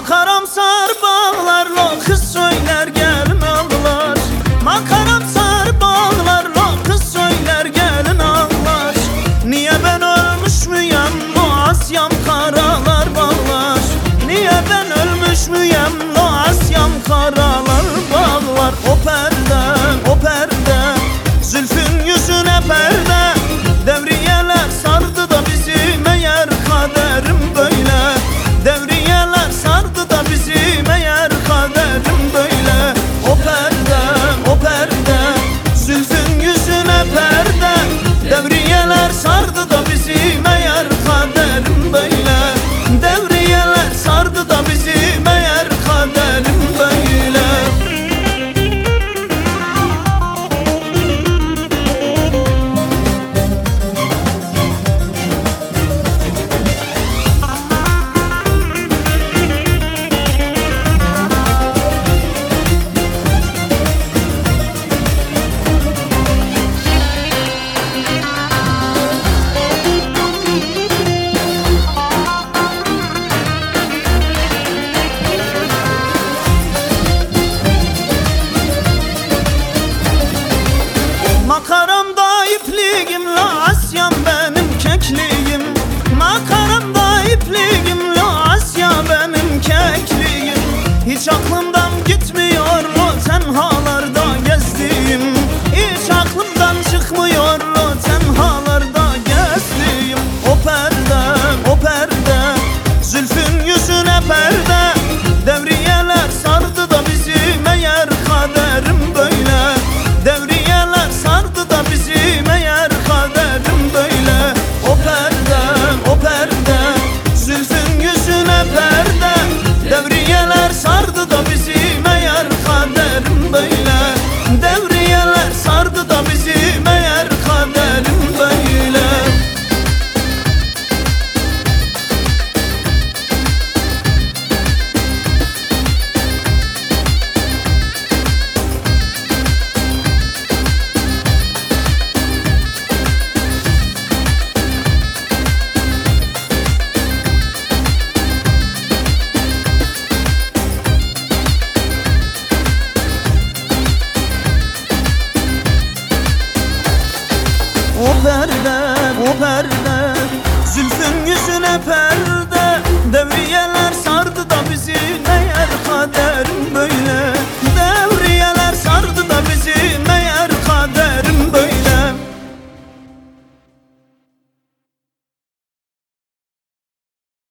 Makaram sar bağlarla kız söyler gelin ağlar. Makaram sar bağlarla kız söyler gelin ağlar. Niye ben ölmüş müyem bu Asyam karalar bağlar. Niye ben ölmüş müyem bu Asyam karalar bağlar. O perde, o perde, zülfün yüzüne perde. Devriyeler sardı da bizi, meğer kaderim böyle. Devriyeler sardı da bizi, meğer kaderim böyle. O perde, o perde, zülfün yüzüne perde. Devriyeler sardı da bizi, meğer kaderim böyle. Devriyeler sardı da bizi, meğer kaderim böyle. Makaramda ipliğim la Asyam benim kekliğim. Makaramda ipliğim la Asya benim kekliğim. Hiç aklımdan gitmiyor o tenhalarda gezdiğim. Hiç aklımdan çıkmıyor o tenhalarda gezdiğim. O perde, o perde, zülfün yüzüne perde. Devriyeler sardı da bizi, meğer kaderim böyle. Devriyeler sardı da bizi, meğer kaderim böyle. O perde, o perde, zülfün yüzüne perde. Devriyeler sardı da bizi, meğer kaderim böyle. Devriyeler sardı da bizi, meğer kaderim böyle. O perde, o perde, zülfün yüzüne perde. Devriyeler